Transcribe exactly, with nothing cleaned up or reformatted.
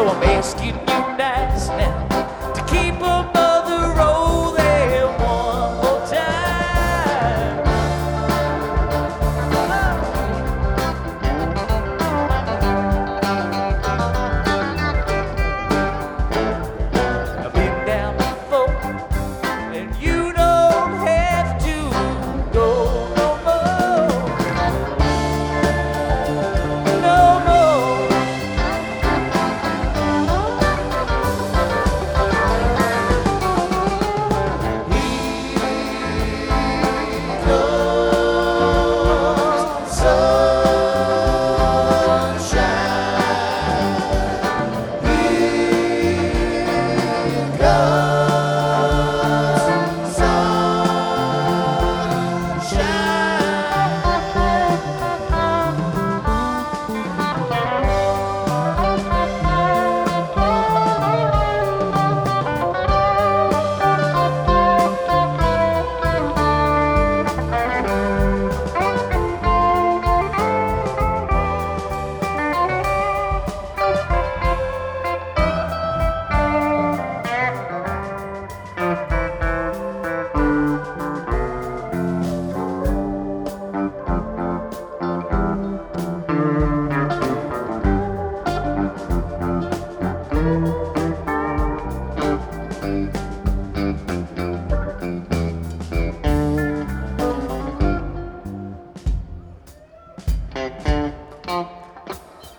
So I'm asking you nice now to keep them on the road there one more time. I've been down before, and you don't have to go no more, no more. Thank you.